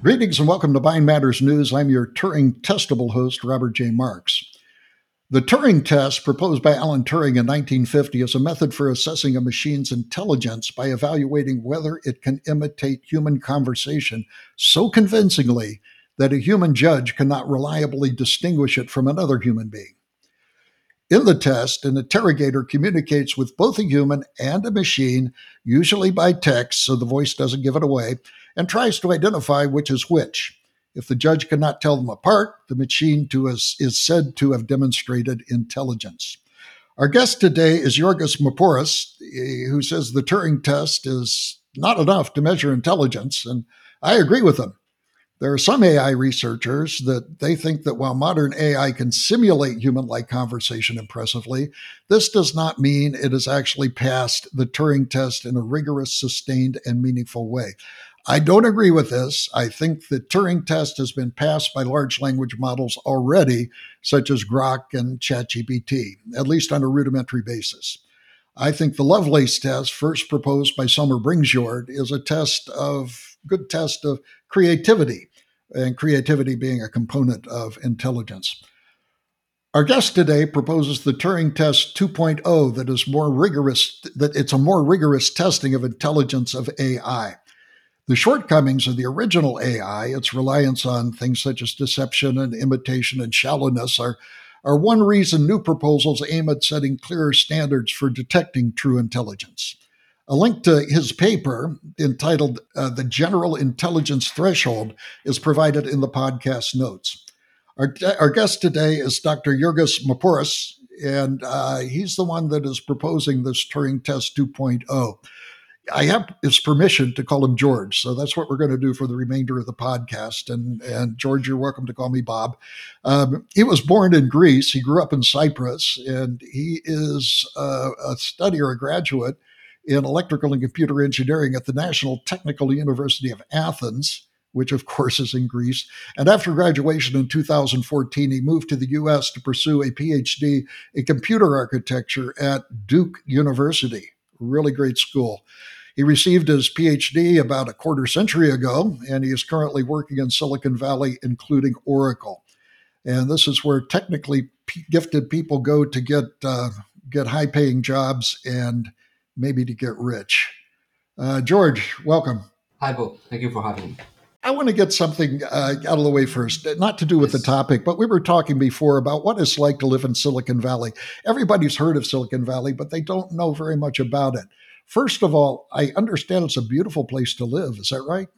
Greetings and welcome to Mind Matters News. I'm your Turing-testable host, Robert J. Marks. The Turing test, proposed by Alan Turing in 1950, is a method for assessing a machine's intelligence by evaluating whether it can imitate human conversation so convincingly that a human judge cannot reliably distinguish it from another human being. In the test, an interrogator communicates with both a human and a machine, usually by text, so the voice doesn't give it away, and tries to identify which is which. If the judge cannot tell them apart, the machine is said to have demonstrated intelligence. Our guest today is Yorgos Maporis, who says the Turing test is not enough to measure intelligence, and I agree with him. There are some AI researchers that they think that while modern AI can simulate human-like conversation impressively, this does not mean it has actually passed the Turing test in a rigorous, sustained, and meaningful way. I don't agree with this. I think the Turing test has been passed by large language models already, such as Grok and ChatGPT, at least on a rudimentary basis. I think the Lovelace test, first proposed by Summer Bringsjord, is a good test of creativity, and creativity being a component of intelligence. Our guest today proposes the Turing Test 2.0 that it's a more rigorous testing of intelligence of AI. The shortcomings of the original AI, its reliance on things such as deception and imitation and shallowness, are one reason new proposals aim at setting clearer standards for detecting true intelligence. A link to his paper entitled The General Intelligence Threshold is provided in the podcast notes. Our guest today is Dr. Yorgos Maporis, and he's the one that is proposing this Turing Test 2.0. I have his permission to call him George, so that's what we're going to do for the remainder of the podcast. And George, you're welcome to call me Bob. He was born in Greece. He grew up in Cyprus, and he is a graduate in electrical and computer engineering at the National Technical University of Athens, which of course is in Greece. And after graduation in 2014, he moved to the US to pursue a PhD in computer architecture at Duke University, really great school. He received his PhD about a quarter century ago, and he is currently working in Silicon Valley, including Oracle. And this is where technically gifted people go to get high-paying jobs and maybe to get rich. George, welcome. Hi, Bob. Thank you for having me. I want to get something out of the way first, not to do with the topic, but we were talking before about what it's like to live in Silicon Valley. Everybody's heard of Silicon Valley, but they don't know very much about it. First of all, I understand it's a beautiful place to live. Is that right?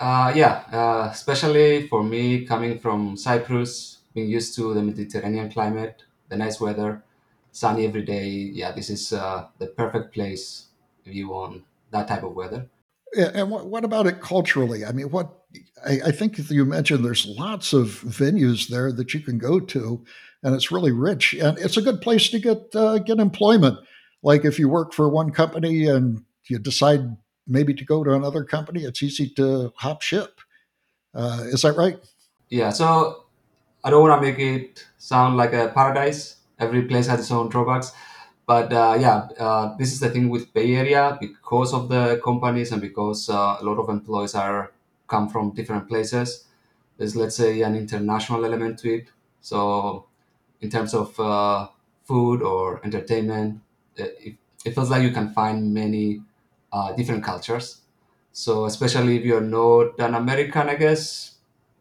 Especially for me coming from Cyprus, being used to the Mediterranean climate, the nice weather, sunny every day. Yeah, this is the perfect place if you want that type of weather. Yeah, and what about it culturally? I mean, I think you mentioned there's lots of venues there that you can go to, and it's really rich, and it's a good place to get employment. Like if you work for one company and you decide maybe to go to another company, it's easy to hop ship. Is that right? Yeah, so I don't want to make it sound like a paradise. Every place has its own drawbacks. But this is the thing with Bay Area because of the companies and because a lot of employees are come from different places. There's, let's say, an international element to it. So in terms of food or entertainment, it feels like you can find many different cultures. So especially if you're not an American, I guess,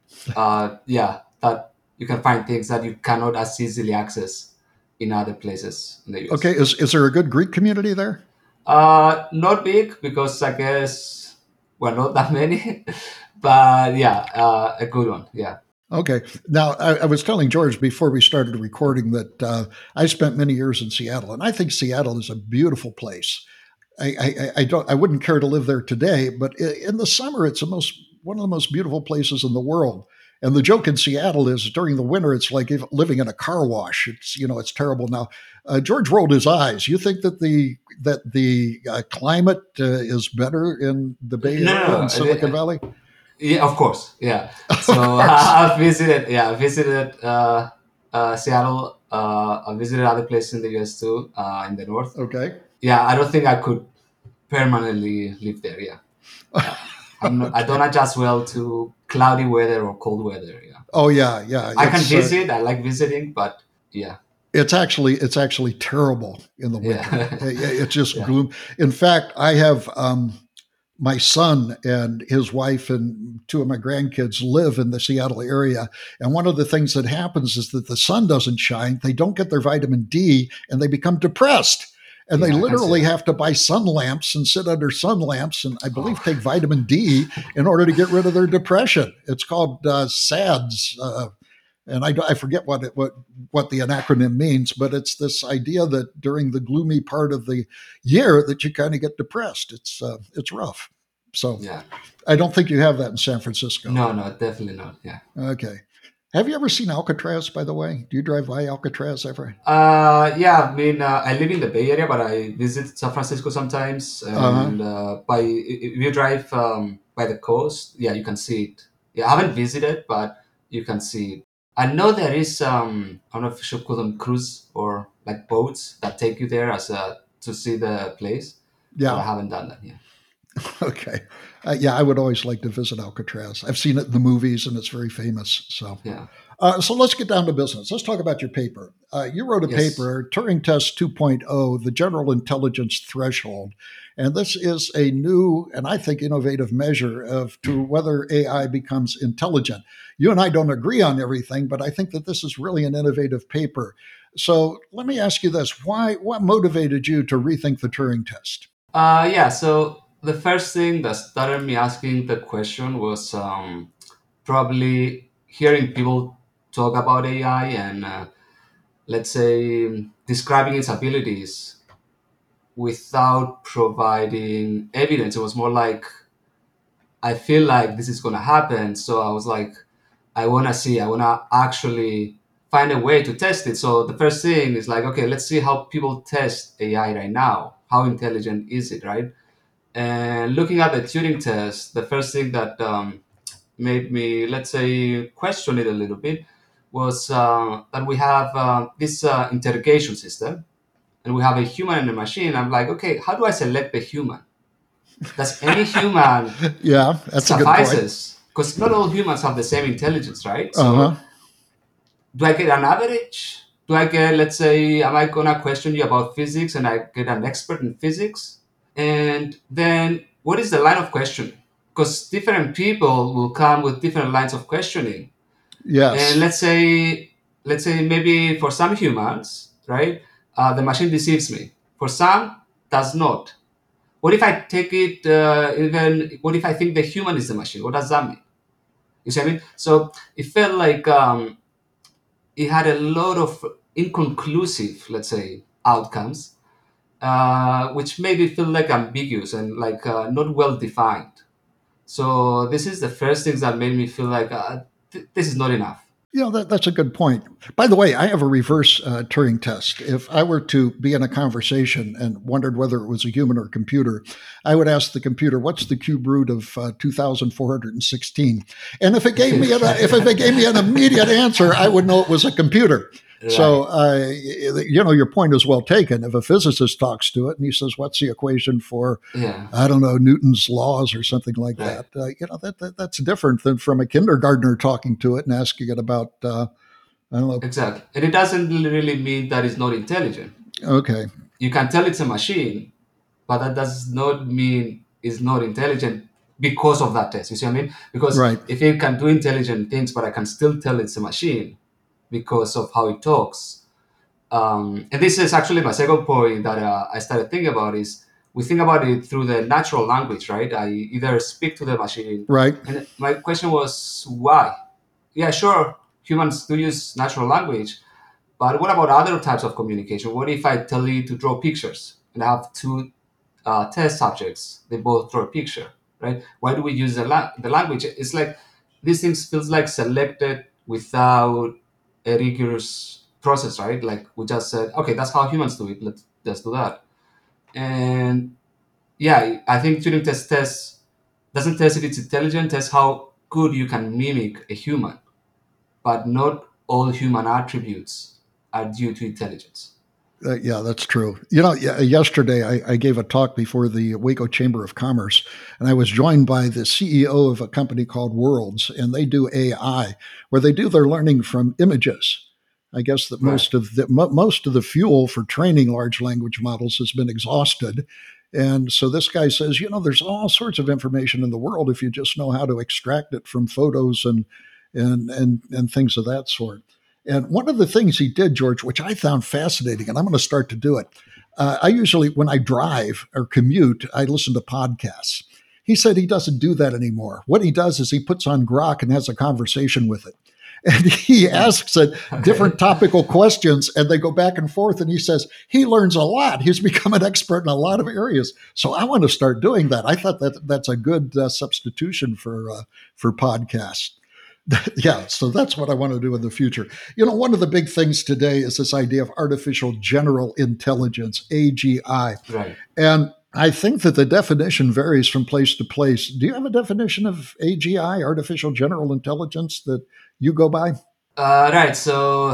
that you can find things that you cannot as easily access in other places in the US. Okay, is there a good Greek community there? Not big because I guess we're not that many, but a good one. Yeah. Okay. Now, I was telling George before we started recording that I spent many years in Seattle, and I think Seattle is a beautiful place. I wouldn't care to live there today, but in the summer, it's one of the most beautiful places in the world. And the joke in Seattle is during the winter, it's like living in a car wash. It's terrible. Now, George rolled his eyes. You think that the climate is better in the Bay Area and Silicon Valley? Yeah, of course. Yeah. So I've visited. Yeah, I visited Seattle. I visited other places in the US too, in the north. Okay. Yeah, I don't think I could permanently live there. Yeah. I don't adjust well to cloudy weather or cold weather. Yeah, Oh yeah, yeah. I can visit. I like visiting, but yeah, It's actually terrible in the winter. yeah, It's just yeah. gloom. In fact, I have my son and his wife and two of my grandkids live in the Seattle area. And one of the things that happens is that the sun doesn't shine, they don't get their vitamin D, and they become depressed. And they Yeah, I can see literally that. have to buy sun lamps and sit under sun lamps and I believe take Oh, vitamin D in order to get rid of their depression. It's called SADS, and I forget what the acronym means, but it's this idea that during the gloomy part of the year that you kind of get depressed. It's rough. So yeah. I don't think you have that in San Francisco. No, no, definitely not. Yeah. Okay. Have you ever seen Alcatraz? By the way, do you drive by Alcatraz ever? Yeah. I mean, I live in the Bay Area, but I visit San Francisco sometimes. Uh huh. And if you drive by the coast, yeah, you can see it. Yeah, I haven't visited, but you can see it. I know there is I don't know if you should call them cruise or like boats that take you there as a to see the place, but I Yeah. haven't done that yet. Okay. Yeah, I would always like to visit Alcatraz. I've seen it in the movies, and it's very famous. Yeah. So let's get down to business. Let's talk about your paper. You wrote a Yes. paper, Turing Test 2.0, the General Intelligence Threshold. And this is a new and I think innovative measure of to whether AI becomes intelligent. You and I don't agree on everything, but I think that this is really an innovative paper. So let me ask you this. What motivated you to rethink the Turing test? Yeah. So the first thing that started me asking the question was probably hearing people talk about AI and let's say describing its abilities without providing evidence. It was more like I feel like this is gonna happen, so I was like, I wanna actually find a way to test it. So the first thing is like, okay, let's see how people test AI right now. How intelligent is it, right? And looking at the Turing test, the first thing that made me, let's say, question it a little bit was that we have this interrogation system and we have a human and a machine. I'm like, okay, how do I select the human? Does any human Yeah, that's a good point. suffices? Because not all humans have the same intelligence, right? Uh So huh. do I get an average? Do I get, let's say, am I gonna question you about physics and I get an expert in physics? And then what is the line of questioning? Because different people will come with different lines of questioning. And Yes. let's say maybe for some humans, right, the machine deceives me. For some, does not. What if I take it even? What if I think the human is the machine? What does that mean? You see what I mean? So it felt like it had a lot of inconclusive, let's say, outcomes, which made it feel like ambiguous and like not well defined. So this is the first things that made me feel like this is not enough. That's a good point. By the way, I have a reverse Turing test. If I were to be in a conversation and wondered whether it was a human or a computer, I would ask the computer, "What's the cube root of 2,416?" And if it gave me an immediate answer, I would know it was a computer. So, Right. your point is well taken. If a physicist talks to it and he says, "What's the equation for Yeah. I don't know, Newton's laws or something like Right. that. That's different than from a kindergartner talking to it and asking it about, I don't know. Exactly. And it doesn't really mean that it's not intelligent. Okay, You can tell it's a machine, but that does not mean it's not intelligent because of that test. You see what I mean? Because right, if it can do intelligent things, but I can still tell it's a machine because of how it talks. And this is actually my second point that I started thinking about is we think about it through the natural language, right? I either speak to the machine, right, and my question was why? Yeah, sure, humans do use natural language, but what about other types of communication? What if I tell you to draw pictures and I have two test subjects? They both draw a picture, right? Why do we use the language? It's like these things feels like selected without a rigorous process, right? Like we just said, okay, that's how humans do it. Let's do that. And yeah, I think Turing test doesn't test if it's intelligent, test how good you can mimic a human, but not all human attributes are due to intelligence. Yeah, that's true. Yesterday I gave a talk before the Waco Chamber of Commerce, and I was joined by the CEO of a company called Worlds, and they do AI, where they do their learning from images. I guess that Right. most of the fuel for training large language models has been exhausted, and so this guy says, there's all sorts of information in the world if you just know how to extract it from photos and things of that sort. And one of the things he did, George, which I found fascinating, and I'm going to start to do it. I usually, when I drive or commute, I listen to podcasts. He said he doesn't do that anymore. What he does is he puts on Grok and has a conversation with it. And he Hmm. asks it different Okay. topical questions, and they go back and forth. And he says he learns a lot. He's become an expert in a lot of areas. So I want to start doing that. I thought that that's a good substitution for podcasts. Yeah, so that's what I want to do in the future. One of the big things today is this idea of artificial general intelligence, AGI. Right. And I think that the definition varies from place to place. Do you have a definition of AGI, artificial general intelligence, that you go by? Right. So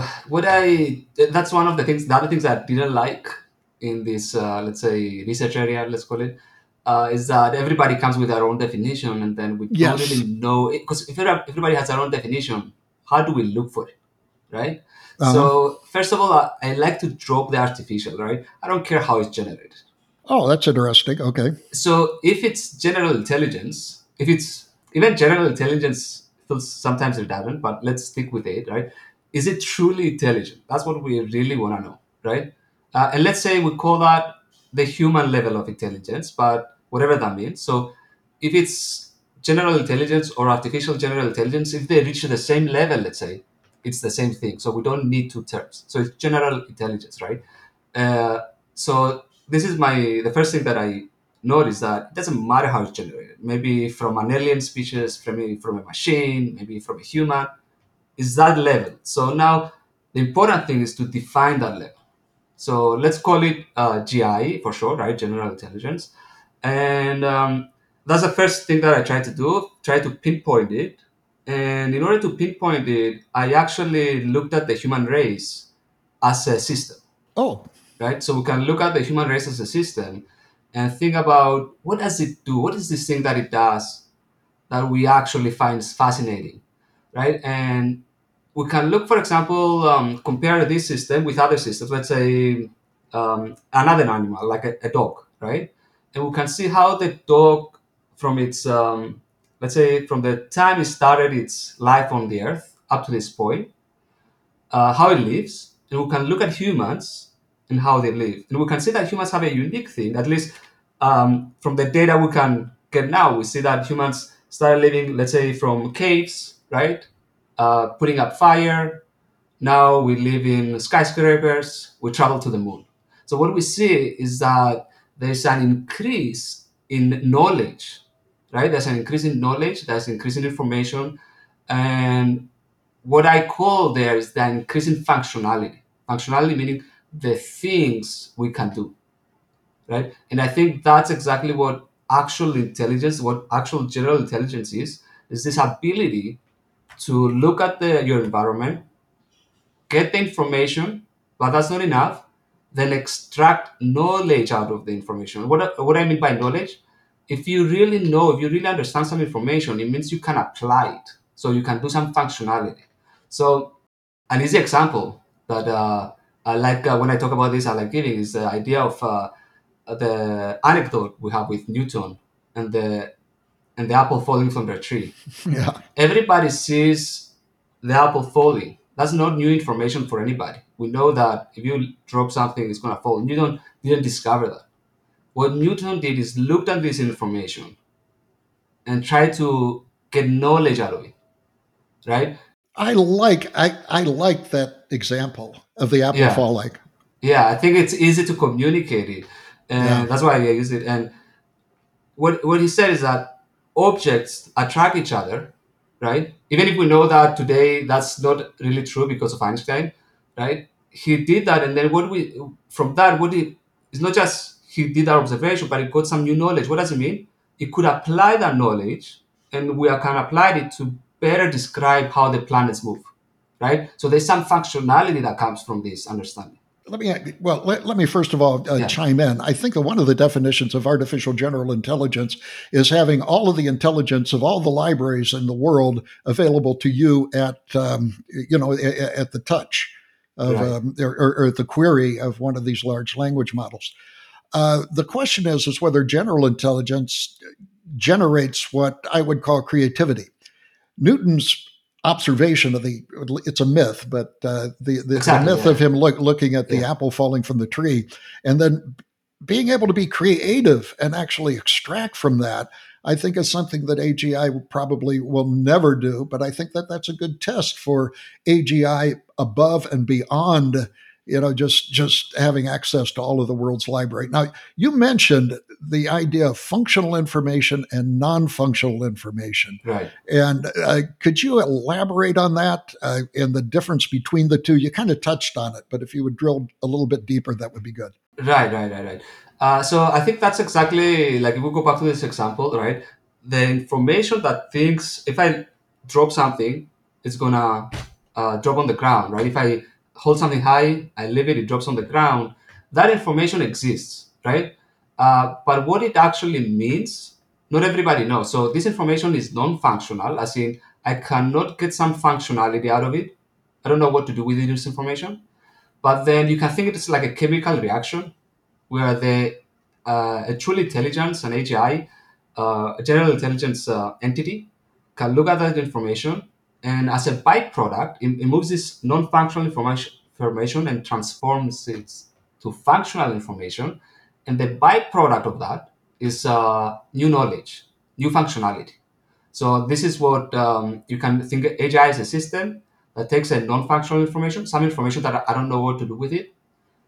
that's one of the things. The other things I didn't like in this, let's say, research area, let's call it, is that everybody comes with their own definition, and then we don't really Yes. know it because if everybody has their own definition, how do we look for it, right? Uh-huh. So first of all, I like to drop the artificial, right? I don't care how it's generated. Oh, that's interesting. Okay. So if it's general intelligence, if it's even general intelligence feels sometimes redundant, but let's stick with it, right? Is it truly intelligent? That's what we really want to know, right? And let's say we call that the human level of intelligence, but whatever that means. So if it's general intelligence or artificial general intelligence, if they reach the same level, let's say, it's the same thing. So we don't need two terms. So it's general intelligence, right? Uh, so this is the first thing that I noticed, that it doesn't matter how it's generated. Maybe from an alien species, maybe from a machine, maybe from a human, is that level. So now the important thing is to define that level. So let's call it GI for sure, right? General intelligence, and that's the first thing that I try to do. Try to pinpoint it, and in order to pinpoint it, I actually looked at the human race as a system, Oh, right? So we can look at the human race as a system and think about what does it do? What is this thing that it does that we actually find fascinating, right? And we can look, for example, compare this system with other systems. Let's say another animal, like a dog, right? And we can see how the dog, from its, let's say, from the time it started its life on the earth up to this point, how it lives, and we can look at humans and how they live. And we can see that humans have a unique thing, at least from the data we can get now. We see that humans started living, let's say, from caves, right? Putting up fire. Now we live in skyscrapers, we travel to the moon. So what we see is that there's an increase in knowledge, right? There's an increase in knowledge, there's an increase in information, and what I call there is the increasing functionality. Functionality meaning the things we can do, right? And I think that's exactly what actual intelligence, what actual general intelligence is this ability to look at your environment, get the information, but that's not enough. Then extract knowledge out of the information. What I mean by knowledge, if you really know, if you really understand some information, it means you can apply it. So you can do some functionality. So an easy example that I like when I talk about this, I like giving is the idea of the anecdote we have with Newton and the apple falling from the tree. yeah. Everybody sees the apple falling. That's not new information for anybody. We know that if you drop something, it's gonna fall. Newton didn't discover that. What Newton did is looked at this information and tried to get knowledge out of it. Right? I like that example of the apple Yeah, falling. yeah. I think it's easy to communicate it, Yeah. and that's why I use it. And what he said is that objects attract each other, right? Even if we know that today that's not really true because of Einstein, right? He did that, and then what we from that what he it's not just he did that observation, but he got some new knowledge. What does it mean? He could apply that knowledge, and we can apply it to better describe how the planets move, right? So there's some functionality that comes from this understanding. let me first of all Yeah, chime in. I think that one of the definitions of artificial general intelligence is having all of the intelligence of all the libraries in the world available to you at the touch of right, or at the query of one of these large language models. The question is whether general intelligence generates what I would call creativity. Newton's observation of it's a myth, but the exactly. myth of Yeah, him looking at the yeah, apple falling from the tree and then being able to be creative and actually extract from that, I think is something that AGI probably will never do. But I think that that's a good test for AGI above and beyond, just having access to all of the world's library. Now, you mentioned the idea of functional information and non-functional information. right. And could you elaborate on that and the difference between the two? You kind of touched on it, but if you would drill a little bit deeper, that would be good. Right. So I think that's exactly like if we go back to this example, right? The information that thinks if I drop something, it's gonna drop on the ground, right? If I hold something high, I leave it, it drops on the ground. That information exists, right? But what it actually means, not everybody knows. So this information is non-functional, as in I cannot get some functionality out of it. I don't know what to do with this information. But then you can think it's like a chemical reaction where a truly intelligence, an AGI, a general intelligence entity, can look at that information and as a byproduct, it moves this non-functional information and transforms it to functional information. And the byproduct of that is new knowledge, new functionality. So this is what you can think AGI is a system that takes a non-functional information, some information that I don't know what to do with it,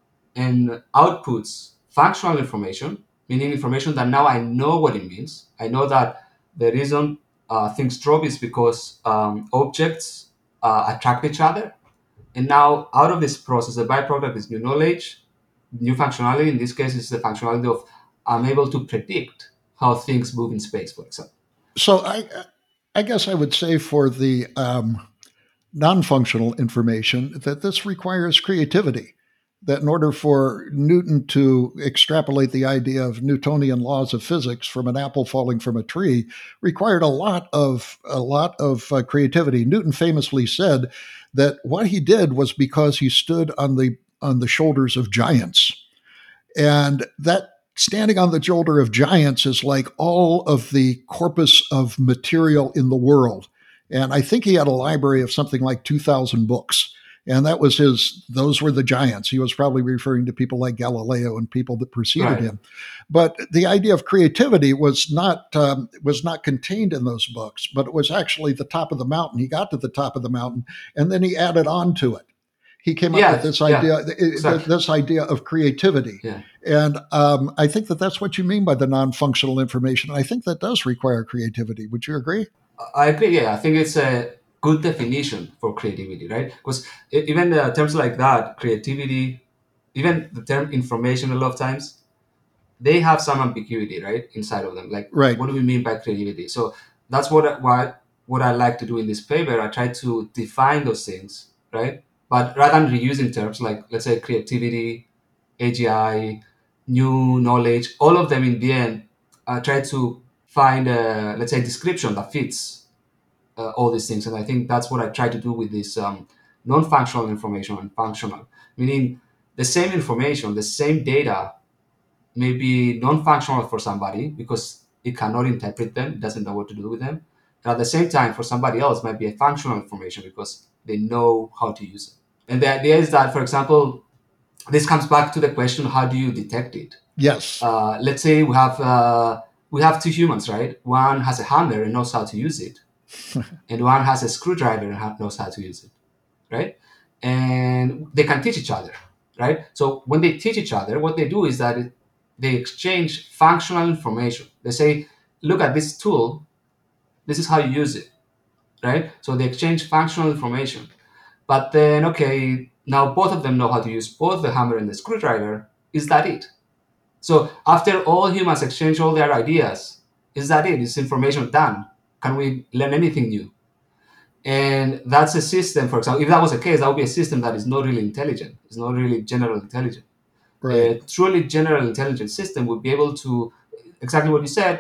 and outputs functional information, meaning information that now I know what it means. I know that the reason things drop is because objects attract each other. And now, out of this process, the byproduct is new knowledge, new functionality. In this case, it's the functionality of I'm able to predict how things move in space, for example. So I guess I would say for the non-functional information that this requires creativity. That in order for Newton to extrapolate the idea of Newtonian laws of physics from an apple falling from a tree required a lot of creativity. Newton famously said that what he did was because he stood on the shoulders of giants, and that standing on the shoulder of giants is like all of the corpus of material in the world. And I think he had a library of something like 2,000 books. And those were the giants. He was probably referring to people like Galileo and people that preceded Right, him. But the idea of creativity was not contained in those books, but it was actually the top of the mountain. He got to the top of the mountain and then he added on to it. He came up with yeah, this yeah, idea, exactly, this idea of creativity. yeah. And I think that that's what you mean by the non-functional information. I think that does require creativity. Would you agree? I agree. Yeah, I think it's a good definition for creativity, right? Because even terms like that, creativity, even the term information, a lot of times they have some ambiguity, right, inside of them. Like, Right. what do we mean by creativity? So that's what I like to do in this paper. I try to define those things, right? But rather than reusing terms like, let's say, creativity, AGI, new knowledge, all of them in the end, I try to find a, let's say, description that fits all these things. And I think that's what I try to do with this non-functional information and functional, meaning the same information, the same data may be non-functional for somebody because it cannot interpret them, it doesn't know what to do with them. And at the same time, for somebody else, might be a functional information because they know how to use it. And the idea is that, for example, this comes back to the question: how do you detect it? Yes. Let's say we have two humans, right? One has a hammer and knows how to use it, and one has a screwdriver and knows how to use it, right? And they can teach each other, right? So when they teach each other, what they do is that they exchange functional information. They say, look at this tool, this is how you use it, right? So they exchange functional information. But then, okay, now both of them know how to use both the hammer and the screwdriver. Is that it? So after all humans exchange all their ideas, is that it? Is information done? Can we learn anything new? And that's a system, for example, if that was the case, that would be a system that is not really intelligent. It's not really general intelligent. Right. A truly general intelligent system would be able to, exactly what you said,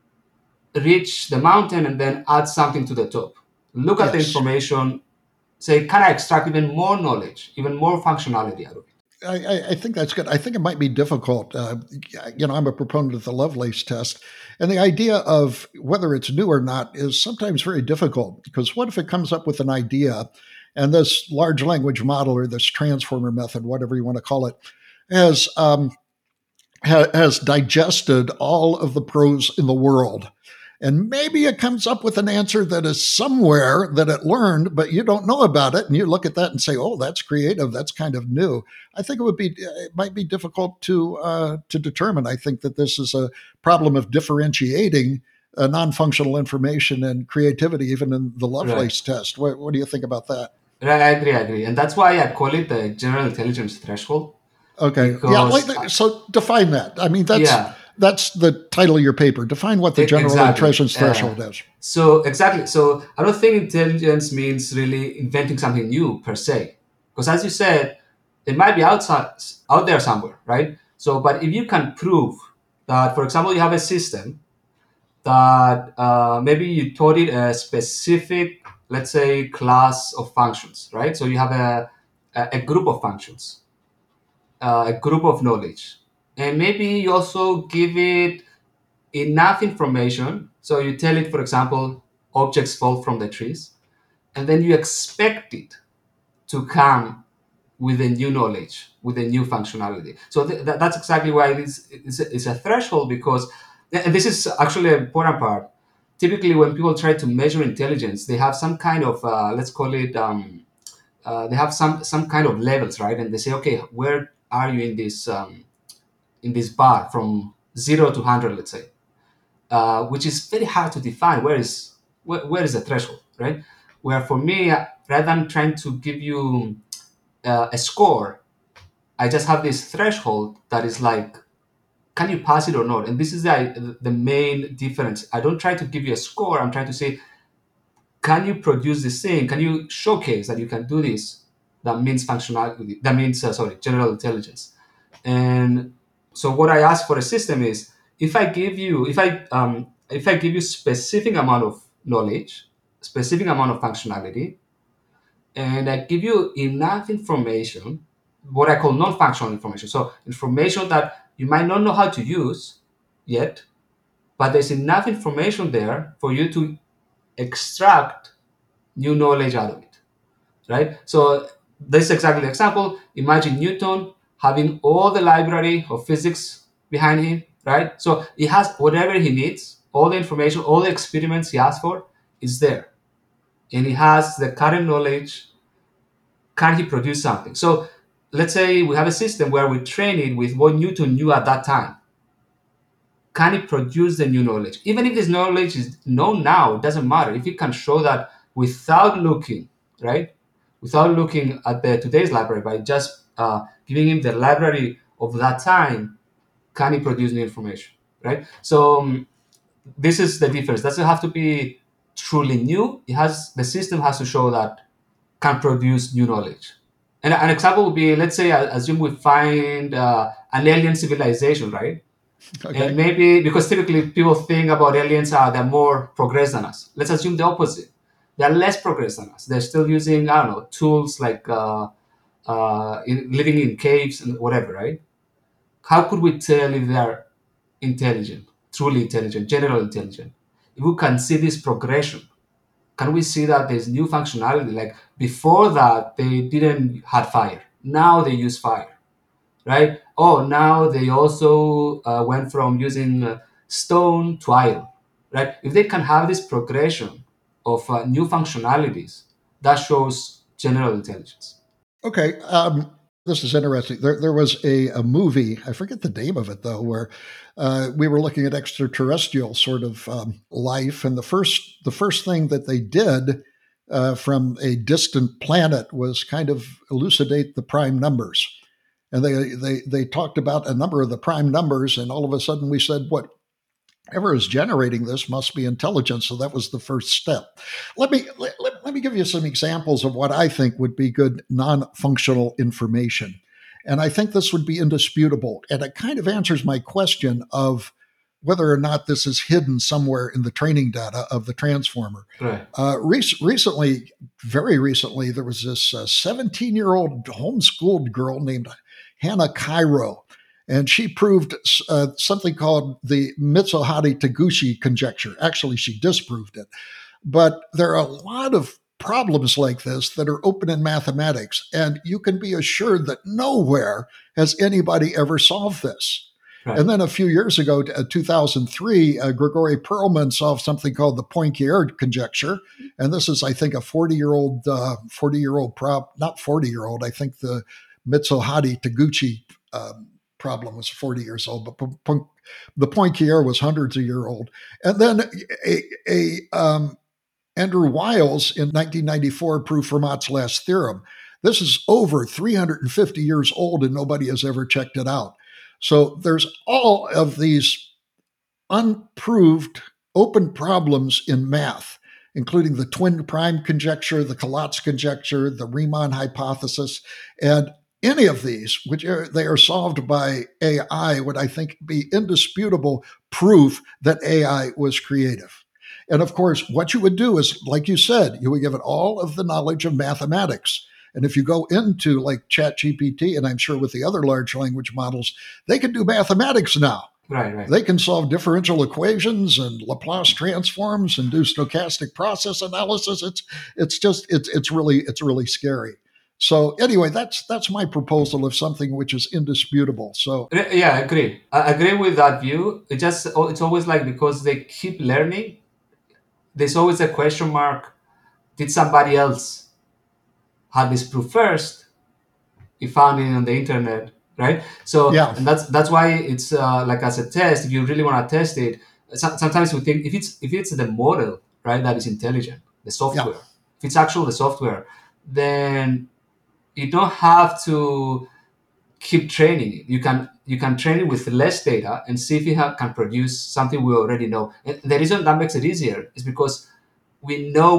reach the mountain and then add something to the top. Look at the Yes. information, say, can I extract even more knowledge, even more functionality out of it? I think that's good. I think it might be difficult. I'm a proponent of the Lovelace test, and the idea of whether it's new or not is sometimes very difficult because what if it comes up with an idea, and this large language model or this transformer method, whatever you want to call it, has has digested all of the prose in the world. And maybe it comes up with an answer that is somewhere that it learned, but you don't know about it. And you look at that and say, "Oh, that's creative. That's kind of new." I think it might be difficult to determine. I think that this is a problem of differentiating non-functional information and creativity, even in the Right. Lovelace test. What do you think about that? Right, I agree. And that's why I call it the general intelligence threshold, Okay, yeah. because, So define that. I mean, yeah, that's the title of your paper. Define what the general exactly. intelligence threshold is. So exactly. So I don't think intelligence means really inventing something new per se, because as you said, it might be out there somewhere, right? So, but if you can prove that, for example, you have a system that maybe you taught it a specific, let's say, class of functions, right? So you have a group of functions, a group of knowledge, and maybe you also give it enough information. So you tell it, for example, objects fall from the trees, and then you expect it to come with a new knowledge, with a new functionality. So that's exactly why it's a threshold, because, and this is actually an important part. Typically, when people try to measure intelligence, they have some kind of, let's call it, they have some kind of levels, right? And they say, okay, where are you in this bar from 0 to 100, let's say, which is very hard to define. Where is the threshold, right? Where for me, rather than trying to give you a score, I just have this threshold that is like, can you pass it or not? And this is the main difference. I don't try to give you a score. I'm trying to say, can you produce this thing? Can you showcase that you can do this? That means functionality. That means, general intelligence. And so what I ask for a system is, if I give you specific amount of knowledge, specific amount of functionality, and I give you enough information, what I call non-functional information. So information that you might not know how to use yet, but there's enough information there for you to extract new knowledge out of it, right? So this is exactly the example. Imagine Newton having all the library of physics behind him, right? So he has whatever he needs, all the information, all the experiments he asked for is there. And he has the current knowledge. Can he produce something? So let's say we have a system where we train it with what Newton knew at that time. Can it produce the new knowledge? Even if this knowledge is known now, it doesn't matter. If it can show that without looking, right? Without looking at the today's library, by just giving him the library of that time, can he produce new information, right? So this is the difference. Doesn't have to be truly new. The system has to show that can produce new knowledge. And an example would be, let's say, assume we find an alien civilization, right? And Okay. maybe because typically people think about aliens are they're more progressed than us. Let's assume the opposite. They're less progressed than us. They're still using, I don't know, tools like living in caves and whatever, right? How could we tell if they are intelligent, truly intelligent, general intelligent? If we can see this progression, can we see that there's new functionality? Like before that, they didn't had fire. Now they use fire, right? Oh, now they also went from using stone to iron, right? If they can have this progression of new functionalities, that shows general intelligence. Okay. This is interesting. There was a movie, I forget the name of it though, where we were looking at extraterrestrial sort of life, and the first thing that they did from a distant planet was kind of elucidate the prime numbers, and they talked about a number of the prime numbers, and all of a sudden we said, "What? whatever is generating this must be intelligent. So that was the first step. Let me give you some examples of what I think would be good non-functional information. And I think this would be indisputable. And it kind of answers my question of whether or not this is hidden somewhere in the training data of the transformer. Right. Recently, very recently, there was this 17-year-old homeschooled girl named Hannah Cairo, and she proved something called the Mitsuhari-Taguchi conjecture. Actually, she disproved it. But there are a lot of problems like this that are open in mathematics, and you can be assured that nowhere has anybody ever solved this. Right. And then a few years ago, 2003, Grigori Perelman solved something called the Poincare conjecture, and this is, I think, a 40-year-old, not 40-year-old. I think the Mitsuhari Taguchi problem was 40 years old, but the Poincare was hundreds of years old. And then Andrew Wiles in 1994 proved Fermat's last theorem. This is over 350 years old and nobody has ever checked it out. So there's all of these unproved open problems in math, including the twin prime conjecture, the Collatz conjecture, the Riemann hypothesis, and any of these, they are solved by AI, would I think be indisputable proof that AI was creative. And of course, what you would do is, like you said, you would give it all of the knowledge of mathematics. And if you go into like ChatGPT, and I'm sure with the other large language models, they can do mathematics now. Right. They can solve differential equations and Laplace transforms and do stochastic process analysis. It's really scary. So anyway, that's my proposal of something which is indisputable. So Yeah, I agree. I agree with that view. It's always like, because they keep learning, there's always a question mark. Did somebody else have this proof first? You found it on the internet, right? So, yeah, and that's why it's like, as a test, if you really want to test it, sometimes we think, if it's the model, right, that is intelligent, the yeah, software. If it's actually the software, then you don't have to keep training it. You can train it with less data and see if it can produce something we already know. And the reason that makes it easier is because we know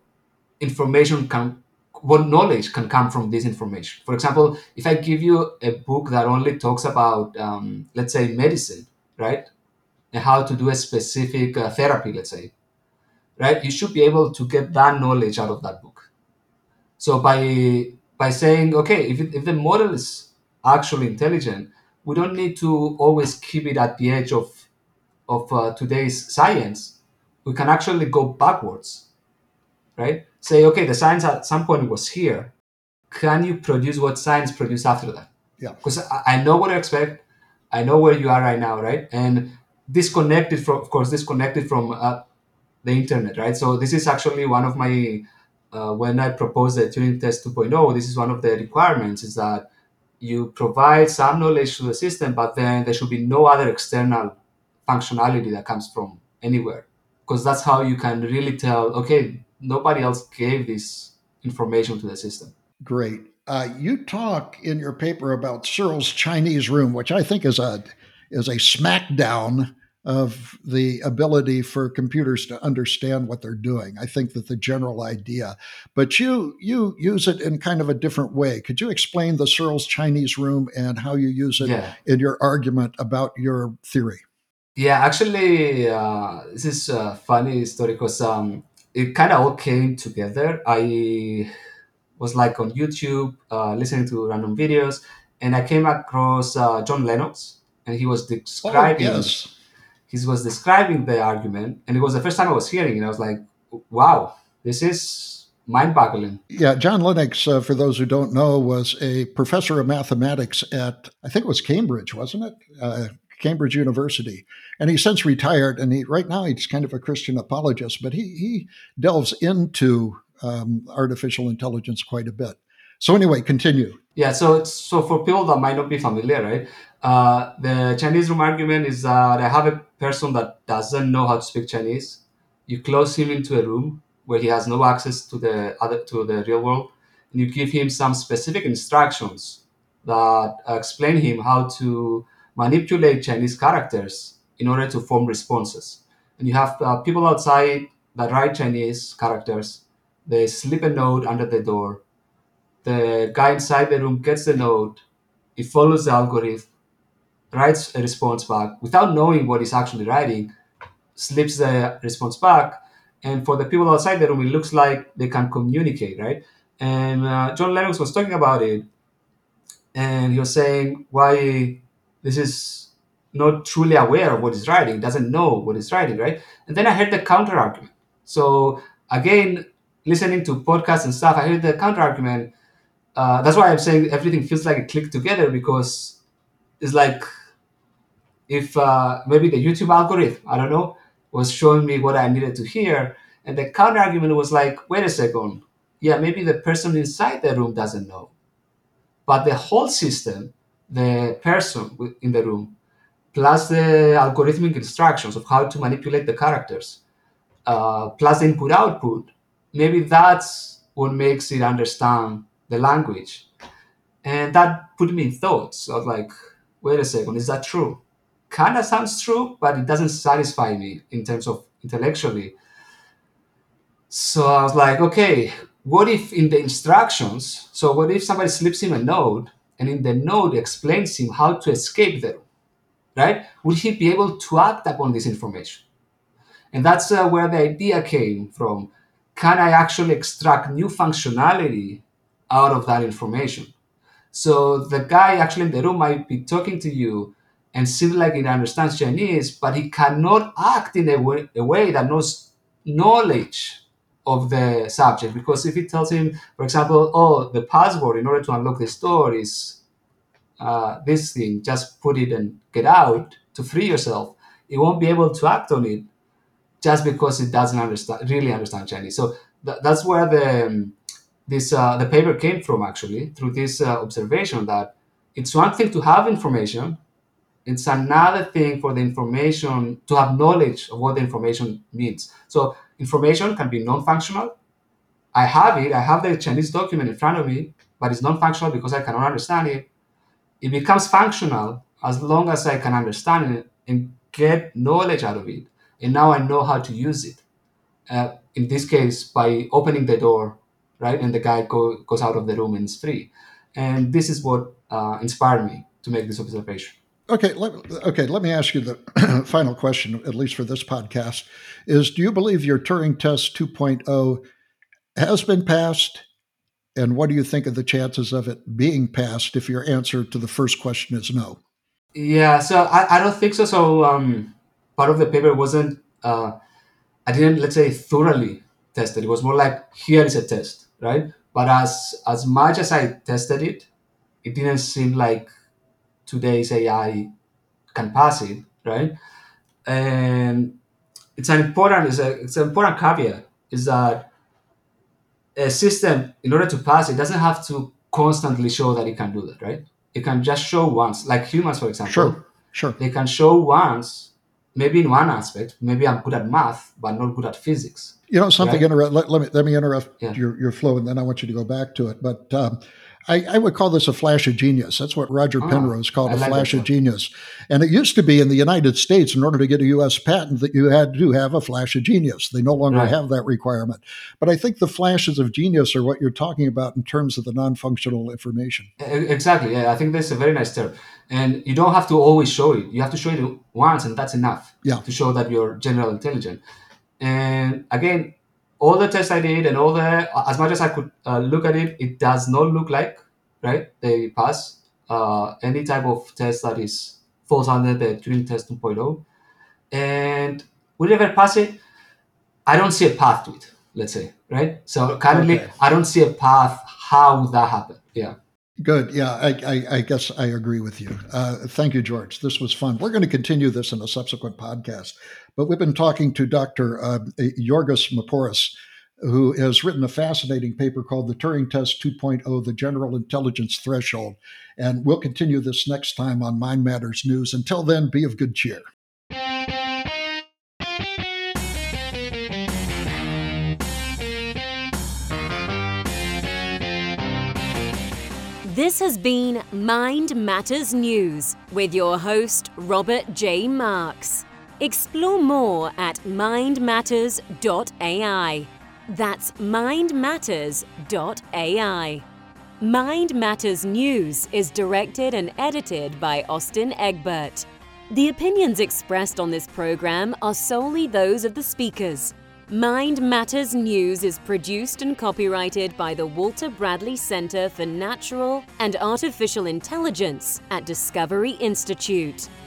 what knowledge can come from this information. For example, if I give you a book that only talks about, let's say, medicine, right, and how to do a specific therapy, let's say, right, you should be able to get that knowledge out of that book. So by saying, okay, if the model is actually intelligent, we don't need to always keep it at the edge of today's science. We can actually go backwards, right? Say, okay, the science at some point was here. Can you produce what science produced after that? yeah. Because I know what to expect. I know where you are right now, right? And disconnected from the internet, right? So this is actually one of my when I propose the Turing Test 2.0, this is one of the requirements, is that you provide some knowledge to the system, but then there should be no other external functionality that comes from anywhere, because that's how you can really tell, okay, nobody else gave this information to the system. Great. You talk in your paper about Searle's Chinese room, which I think is a smackdown of the ability for computers to understand what they're doing. I think that the general idea, but you use it in kind of a different way. Could you explain the Searle's Chinese room and how you use it Yeah. in your argument about your theory? Yeah, actually, this is a funny story, because it kind of all came together. I was like on YouTube, listening to random videos, and I came across John Lennox, and Oh yes, he was describing the argument, and it was the first time I was hearing it. I was like, wow, this is mind-boggling. yeah. John Lennox, for those who don't know, was a professor of mathematics at, I think it was Cambridge, wasn't it? Cambridge University, and he's since retired. And right now he's kind of a Christian apologist, but he delves into artificial intelligence quite a bit. So anyway, continue. Yeah, so for people that might not be familiar, right? The Chinese room argument is that I have a person that doesn't know how to speak Chinese. You close him into a room where he has no access to the real world, and you give him some specific instructions that explain him how to manipulate Chinese characters in order to form responses. And you have people outside that write Chinese characters. They slip a note under the door. The guy inside the room gets the note. He follows the algorithm, writes a response back without knowing what he's actually writing, slips the response back. And for the people outside the room, it looks like they can communicate, right? And John Lennox was talking about it, and he was saying why this is not truly aware of what he's writing, doesn't know what he's writing, right? And then I heard the counter argument. So again, listening to podcasts and stuff, I heard the counter argument. That's why I'm saying everything feels like it clicked together, because it's like if maybe the YouTube algorithm, I don't know, was showing me what I needed to hear, and the counter argument was like, wait a second, yeah, maybe the person inside the room doesn't know, but the whole system, the person in the room, plus the algorithmic instructions of how to manipulate the characters, plus the input output, maybe that's what makes it understand the language. And that put me in thoughts of like, wait a second, is that true? Kind of sounds true, but it doesn't satisfy me in terms of intellectually. So I was like, okay, what if in the instructions, so what if somebody slips him a note and in the note explains him how to escape them, right? Would he be able to act upon this information? And that's where the idea came from. Can I actually extract new functionality out of that information? So the guy actually in the room might be talking to you and seem like he understands Chinese, but he cannot act in a way that knows knowledge of the subject. Because if he tells him, for example, oh, the password in order to unlock the store is this thing, just put it and get out to free yourself, he won't be able to act on it just because it doesn't really understand Chinese. So that's where the paper came from, actually, through this observation that it's one thing to have information, it's another thing for the information to have knowledge of what the information means. So information can be non-functional. I have it, I have the Chinese document in front of me, but it's non-functional because I cannot understand it. It becomes functional as long as I can understand it and get knowledge out of it. And now I know how to use it. In this case, by opening the door, right, and the guy goes out of the room and is free. And this is what inspired me to make this observation. Let me ask you the final question, at least for this podcast, is do you believe your Turing Test 2.0 has been passed? And what do you think of the chances of it being passed if your answer to the first question is no? Yeah, so I don't think so. So part of the paper wasn't, I didn't, let's say, thoroughly test it. It was more like, here is a test, right? But as much as I tested it, it didn't seem like today's AI can pass it, right? And it's an important caveat is that a system, in order to pass it, doesn't have to constantly show that it can do that, right? It can just show once, like humans, for example. Sure. They can show once, maybe in one aspect. Maybe I'm good at math, but not good at physics. You know, something right? let me interrupt your flow, and then I want you to go back to it. But I would call this a flash of genius. That's what Roger Penrose called a flash of genius. And it used to be in the United States, in order to get a U.S. patent, that you had to have a flash of genius. They no longer have that requirement. But I think the flashes of genius are what you're talking about in terms of the non-functional information. Exactly. Yeah, I think that's a very nice term. And you don't have to always show it. You have to show it once, and that's enough to show that you're general intelligent. And again, all the tests I did and as much as I could look at it, it does not look like, right, they pass any type of test that falls under the Turing Test 2.0. And will it ever pass it? I don't see a path to it, let's say, right? So currently, I don't see a path how that happened. Yeah. Good. Yeah, I guess I agree with you. Thank you, George. This was fun. We're going to continue this in a subsequent podcast. But we've been talking to Dr. Yorgos Maporis, who has written a fascinating paper called The Turing Test 2.0, The General Intelligence Threshold. And we'll continue this next time on Mind Matters News. Until then, be of good cheer. This has been Mind Matters News with your host, Robert J. Marks. Explore more at mindmatters.ai. That's mindmatters.ai. Mind Matters News is directed and edited by Austin Egbert. The opinions expressed on this program are solely those of the speakers. Mind Matters News is produced and copyrighted by the Walter Bradley Center for Natural and Artificial Intelligence at Discovery Institute.